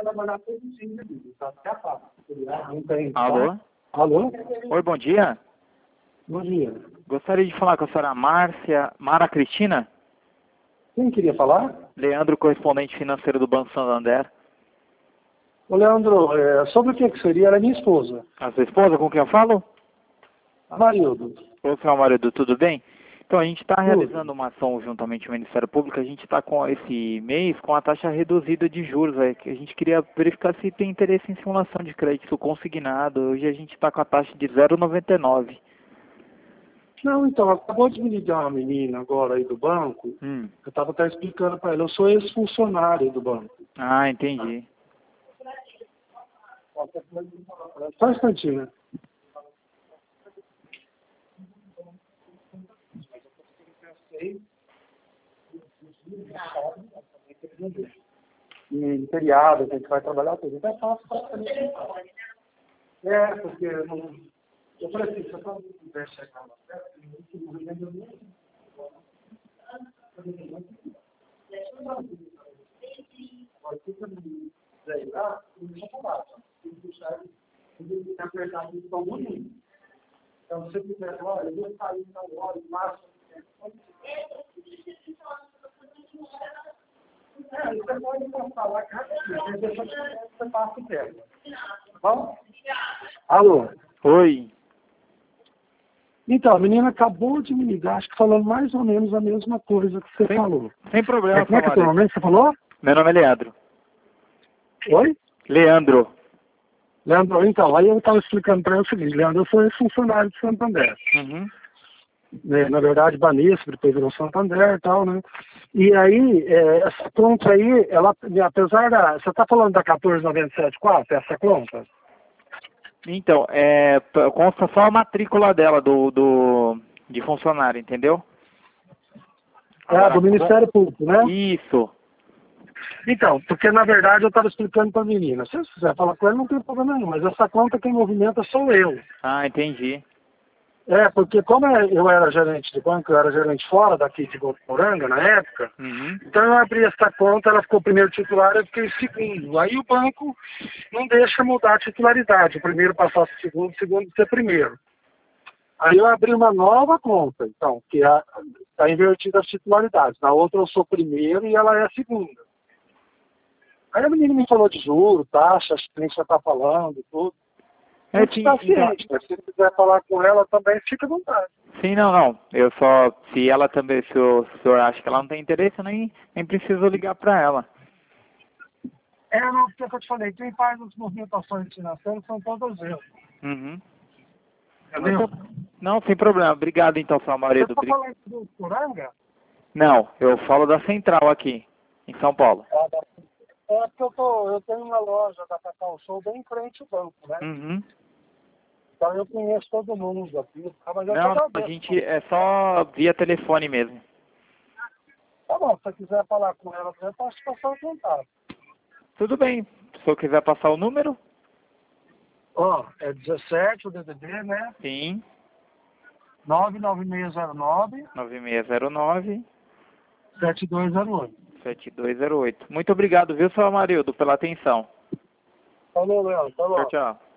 trabalhar todo dia, tá? Até a pá. Não tem. Alô? Alô? Oi, bom dia. Bom dia. Gostaria de falar com a senhora Mara Cristina? Quem queria falar? Leandro, correspondente financeiro do Banco Santander. Ô, Leandro, sobre o que seria? Era minha esposa. A sua esposa, com quem eu falo? Marildo. Oi, senhor marido, tudo bem? Então, a gente está realizando uma ação juntamente com o Ministério Público. A gente está com esse mês com a taxa reduzida de juros. Que a gente queria verificar se tem interesse em simulação de crédito consignado. Hoje a gente está com a taxa de 0,99. Não, então, acabou de me ligar uma menina agora aí do banco. Eu estava até explicando para ela. Eu sou ex-funcionário do banco. Ah, entendi. Só um instantinho, né? E feriado, a gente vai trabalhar tudo. Então é fácil para mim. Porque eu não... Eu falei assim, se eu não puder chegar lá perto, eu não lembro nem. Agora, se você não quiser ir lá, não deixa falar. Tem que deixar ele apertar aqui para o bonito. Então, se você quiser, olha, eu vou sair na hora, o máximo. Você pode passar lá rapidinho, deixa você passa o tempo. Tá bom? Alô? Oi. Então, a menina acabou de me ligar, acho que falando mais ou menos a mesma coisa que você falou. Sem problema, Como é que é o nome que você falou? Meu nome é Leandro. Oi? Leandro. Leandro, então, aí eu estava explicando para ela o seguinte, Leandro, eu sou funcionário de Santander. Na verdade, Banesco, depois virou Santander e tal, né? E aí, essa conta aí, ela, apesar da... Você está falando da 14,97,4, essa conta? Então, consta só a matrícula dela de funcionário, entendeu? Do Ministério Público, né? Isso. Então, porque na verdade eu estava explicando para a menina. Se você quiser falar com ela, não tem problema nenhum, mas essa conta quem movimenta sou eu. Ah, entendi. Porque como eu era gerente de banco, eu era gerente fora daqui de Votuporanga na época, então eu abri essa conta, ela ficou primeiro titular, eu fiquei segundo. Aí o banco não deixa mudar a titularidade, o primeiro passar a segundo, o segundo ser primeiro. Aí eu abri uma nova conta, então, que está invertida as titularidades. Na outra eu sou primeiro e ela é a segunda. Aí a menina me falou de juros, taxa, acho que a gente já está falando e tudo. Está ciente, né? Se você quiser falar com ela também, fica à vontade. Sim, não. Eu só, se ela também, se o senhor acha que ela não tem interesse, eu nem preciso ligar para ela. Não, porque eu te falei, quem faz as movimentações financeiras são todos eu. Entendeu? Não, sem problema. Obrigado então, seu marido. Você está falando do Poranga? Não, eu falo da central aqui, em São Paulo. Porque eu tenho uma loja da Cacau Show bem em frente ao banco, né? Então eu conheço todo mundo aqui. Não, a gente é só via telefone mesmo. Tá bom, se você quiser falar com ela, eu posso passar o contato. Tudo bem. Se o senhor quiser passar o número? É 17 o DDD, né? Sim. 99609 9609 7208. 7208. Muito obrigado, viu, seu Amarildo, pela atenção. Falou, Léo. Falou. Tchau, tchau.